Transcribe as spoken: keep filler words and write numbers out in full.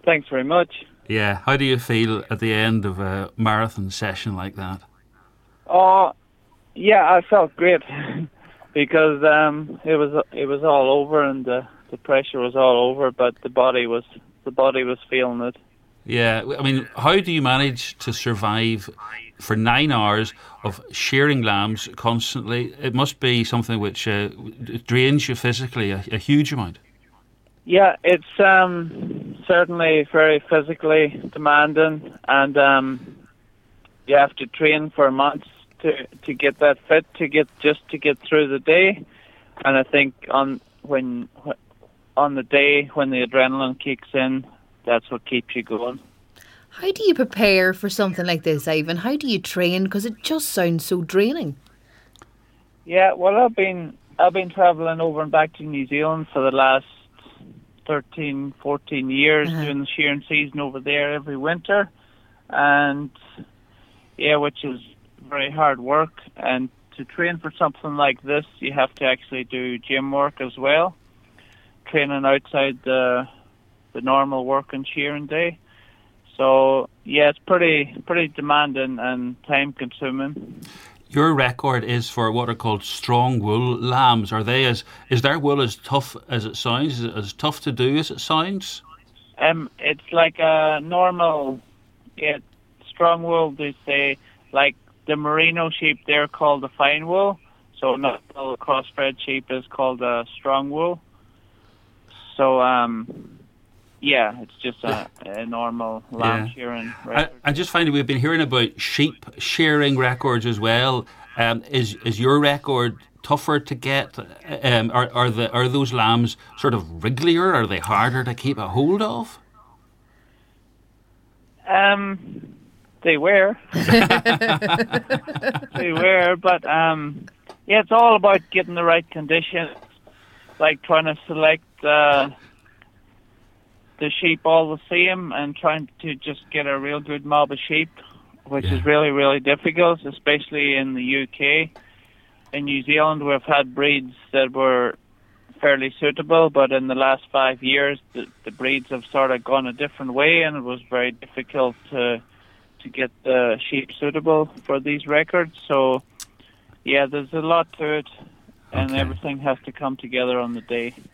Thanks very much. Yeah, how do you feel at the end of a marathon session like that? Oh, yeah, I felt great because um, it was it was all over and the, the pressure was all over, but the body was the body was feeling it. Yeah, I mean, how do you manage to survive for nine hours of shearing lambs constantly? It must be something which uh, drains you physically a, a huge amount. Yeah, it's um, certainly very physically demanding, and um, you have to train for months to to get that fit, to get just to get through the day. And I think on when on the day when the adrenaline kicks in, that's what keeps you going. How do you prepare for something like this, Ivan? How do you train? Because it just sounds so draining. Yeah, well, I've been I've been travelling over and back to New Zealand for the last thirteen, fourteen years, uh-huh. doing the shearing season over there every winter, and yeah, which is very hard work. And to train for something like this, you have to actually do gym work as well, training outside the the normal work and shearing day. So yeah, it's pretty pretty demanding and time consuming. Your record is for what are called strong wool lambs. Are they as is their wool as tough as it sounds? Is it as tough to do as it sounds? Um, it's like a normal, yeah, strong wool. They say like the merino sheep. They're called the fine wool. So not all the crossbred sheep is called a strong wool. So um. Yeah, it's just a, a normal lamb yeah. shearing record. I, I just find that we've been hearing about sheep shearing records as well. Um, is is your record tougher to get? Um, are are the are those lambs sort of wrigglier? Are they harder to keep a hold of? Um, they were. they were, but um, yeah, it's all about getting the right conditions, like trying to select. Uh, the sheep all the same and trying to just get a real good mob of sheep, which yeah. is really, really difficult, especially in the U K. In New Zealand, we've had breeds that were fairly suitable, but in the last five years, the, the breeds have sort of gone a different way, and it was very difficult to to get the sheep suitable for these records. So, yeah, there's a lot to it, and okay. everything has to come together on the day.